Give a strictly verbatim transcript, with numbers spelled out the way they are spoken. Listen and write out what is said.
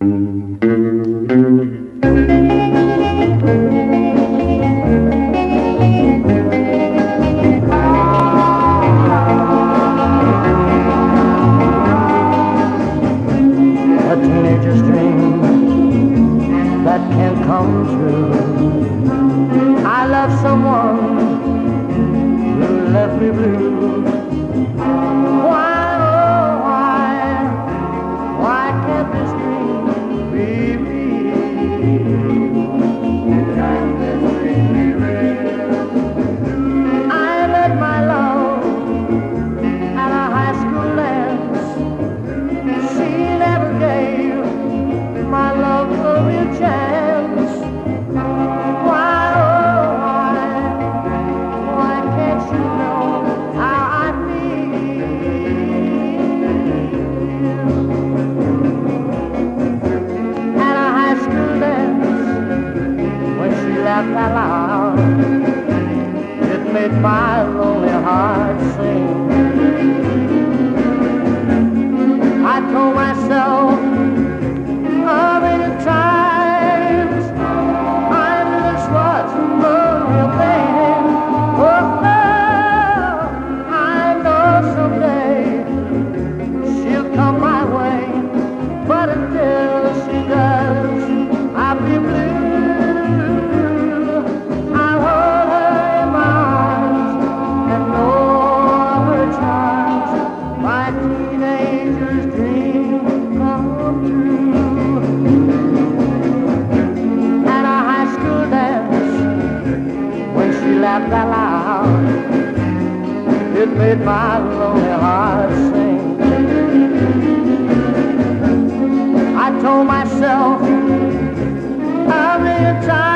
Teenager's dream that can come true. I love someone who left me blue. Why, oh why, why can't this dream be real? Can't this dream be real? I met my love at a high school dance. She never gave my love a real chance. Why, oh why, why can't you know how I feel? At a high school dance, when she laughed out loud, it made my lonely heart sing. I told myself a million times, I knew this was the real thing. Oh, oh, I know someday she'll come my way, but until she does, I'll be blue. I hold her in my arms and know her charms. My teenager's dream come true. At a high school dance, when she laughed out loud, it made my lonely heart sing. I told myself a million times,